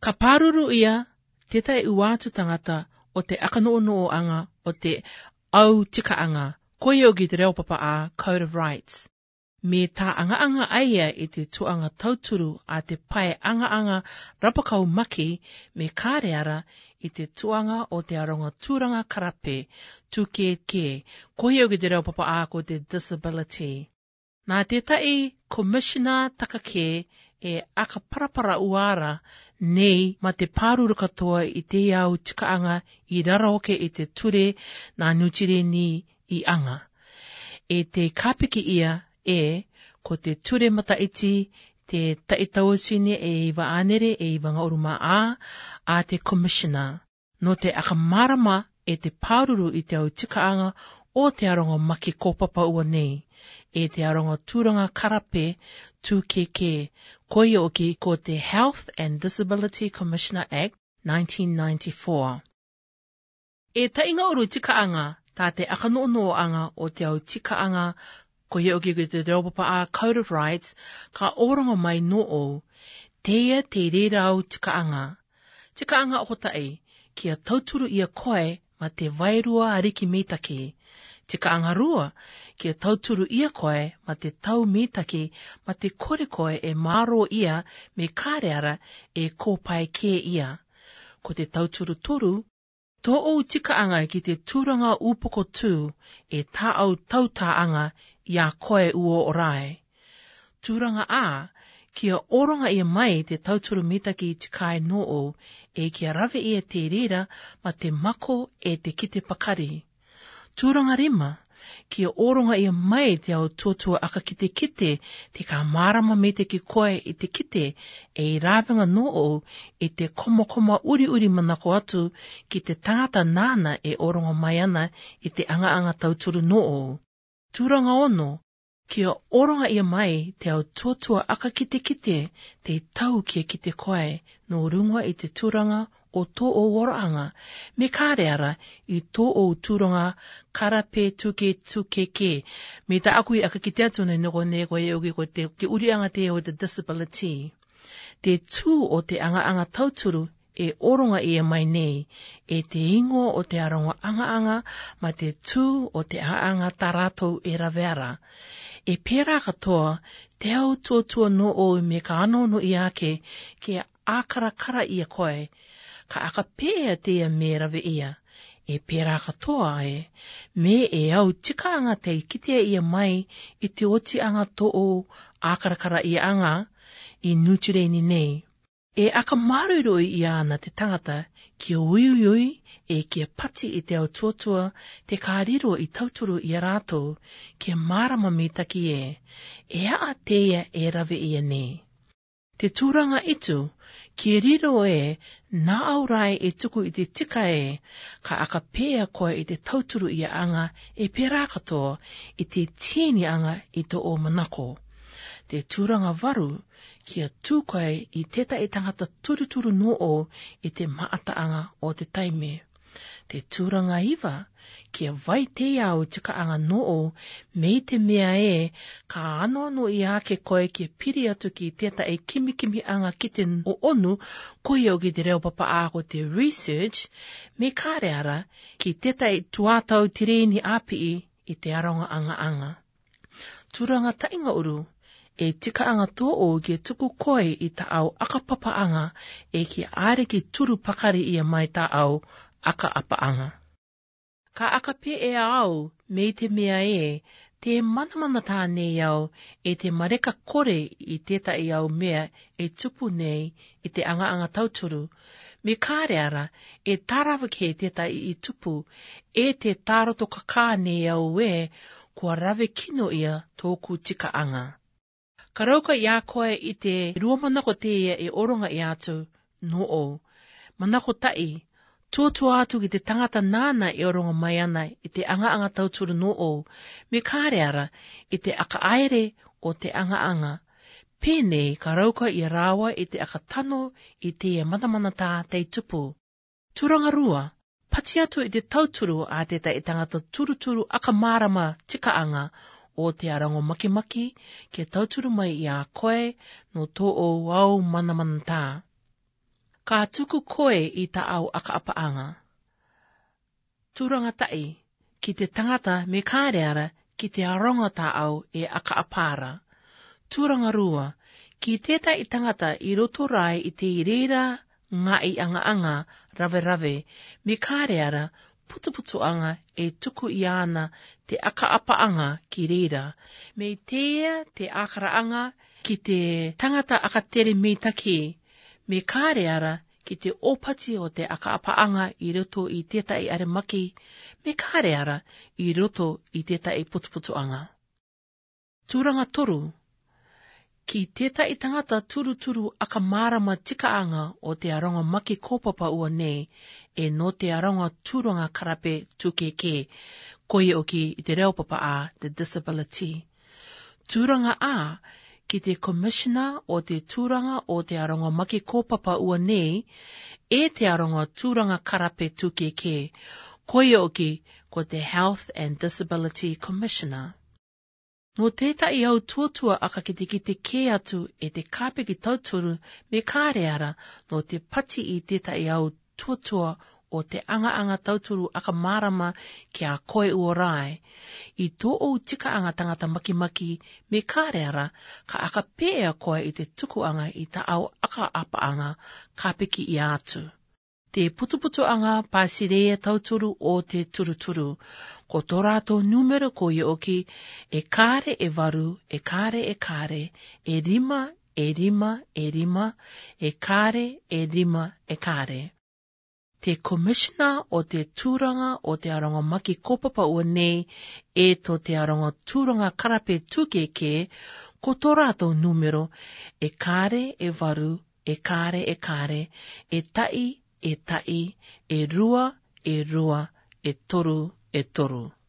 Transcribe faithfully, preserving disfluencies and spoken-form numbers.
Ka paruru ia, tētai uātu tangata o te akanuunu o anga o te au tikaanga, koe o ki te reo papa a Code of Rights. Me tā anga-anga aia i te tuanga tauturu a te pai anga-anga rapakau maki me kāreara i te tuanga o te aronga tūranga karape tūkeke, koe o ki te reo papa a ko te disability. Nā tētai Commissioner Takake e aka parapara uara nei ma te pāruru katoa i te au tikaanga i raraoke i te ture nā nutire ni i anga. E te kāpiki ia e, ko te ture mataiti, te taitauasine e iwa anere e iwa ngauruma a, a te commissioner. No te akamarama e te pāruru i te au tikaanga o te aronga maki kōpapa ua nei. E te aronga tūranga karape tūkeke, koe oki ko te Health and Disability Commissioner Act nineteen ninety-four. E tainga uru tikaanga, tā te akanuonoanga o te au tikaanga, koe oki ko te reopapa a Code of Rights, ka oronga mai no o, teia te reira au tikaanga. Tikaanga o tai, kia tauturu ia koe ma te wairua ariki mitake. Tikaanga rua, kia tauturu ia koe ma te tau mitake ma te kore koe e maro ia me kāreara e kōpai kē ia. Ko te tauturu toru, tō o tikaanga ki te tūranga upoko tū e tā au tautaanga ia koe uo orai. Tūranga a, kia oronga ia mai te tauturu mitake i tikai no o e kia rawe ia te rira ma te mako e te kite pakari. Tūranga rima, kia oronga ia mai te au tuatua aka ki te kite, te ka marama me te ki koe i te kite, e i rāwenga no o i te komokoma uri uri manako atu ki te tangata nāna e oronga mai ana i te anga-anga tauturu no o. Tūranga ono, kia oronga ia mai te au tuatua aka ki te kite, te tau kia ki te koe, no runga i te tūranga o tō o waraanga, me kāreara i tō o tūranga karape tuke tukeke, me ta akui aka ki te atuna noko ne koe e oki ko te ki urianga te o te disability. Te tū o te anga-anga tauturu e oronga ia mai nei, e te ingo o te aronga anga-anga ma te tū o te anga-anga taratou e raweara. E pērā katoa, te au tōtua no o me ka ano no i ake, ke ākarakara ia koe, ka aka pēa tea me rawe ia. E pērā katoa e, me e au tikaanga te kitea ia mai i te oti anga to o ākarakara ia anga i nutureni nei. E aka maruroi i ana te tangata kia uiuiui e kia pati i te au tuatua te kāriro i tauturu i rātou kia marama me taki e, e a teia e rawe ia nei. Te tūranga itu, kia riro e, nā au rai e tuku i te tika e, ka aka pēa koe i te tauturu i anga e pērā katoa i te tieni anga i to o manako. Te tūranga waru, kia tūkoe i teta e tangata turuturu no o i te maataanga o te taime. Te tūranga iwa, kia vai te au tikaanga no o, mei te mea e, ka anono i ake koe kia piri atu ki teta e kimikimi anga ki te o onu, koe o ki te reo papa a ko te research, me kāreara ki teta e tuatau tireni api i te aronga anga anga. Tūranga tainga uru, e tikaanga tō o kia tuku koe i ta au akapapa anga e ki aere ki turu pakari ia mai ta au aka apa anga. Ka aka pe e au, mei te mea e, te manamana tā nei au, e te mareka kore i teta i au mea e tupu nei i te anga-anga tauturu, me kāreara e tārawa ke teta i i tupu, e te tāroto kakā nei au e, kua rawe kino ia tōku tika anga. Ka rauka i a koe i te rua manako te ia e oronga i atu no o. Manako tai, tuatua atu ki te tangata nāna e oronga mai ana i te anga-anga tauturu no o, me kāreara i te aka aere o te anga-anga. Pēnei ka rauka i rāwa i te aka tano i te e matamana tā tei tupu. Turanga rua, pati atu i te tauturu a te tai tangata turuturu aka marama tikaanga o te arango makimaki ke tauturu mai i a koe no tō o wau manamana tā. Ka tuku koe i ta au aka apaanga. Tūranga tai, ki te tangata me kāreara ki te aronga tā au e aka apara. Tūranga rua, ki tētai tangata i roto rai i te reira ngā i anga anga rave rave me kāreara putuputu anga e tuku i ana te aka apaanga ki reira. Me tea te akaraanga ki te tangata aka tere me taki. Me kāreara ki te opati o te aka apaanga i roto i tētai aremaki. Me kāreara i roto i tētai putuputuanga. Tūranga toru. Ki tētai tangata turuturu aka marama tikaanga o te aronga maki kōpapa ua nei, e no te aronga tūranga karape tūkeke, koe oki i te reo papa a, the disability. Tūranga a, ki te commissioner o te tūranga o te aronga maki kōpapa ua nei, e te aronga tūranga karape tūkeke, koe oki ko te Health and Disability Commissioner. No tētai au tuatua aka ki te ki te kē atu e te kāpe ki tauturu me kāreara no te pati i tētai au tuatua o te anga-anga tauturu aka marama ki a koe ua rai. I tō o tika anga tangata makimaki me kāreara ka aka pēea koe i te tukuanga i ta au aka apaanga kāpe ki i atu. Te putuputu anga pāsirea tauturu o te turuturu. Ko tō rātou numero ko i oki e kāre e varu, e kāre e kāre, e rima, e rima, e rima, e kāre, e rima, e kāre. Te commissioner o te tūranga o te aronga maki kōpapa ua nei e tō te aronga tūranga karape tūkeke, ko tō rātou numero e kāre e varu, e kāre e kāre, e tai, e tai, e rua, e rua, e toru, e toru.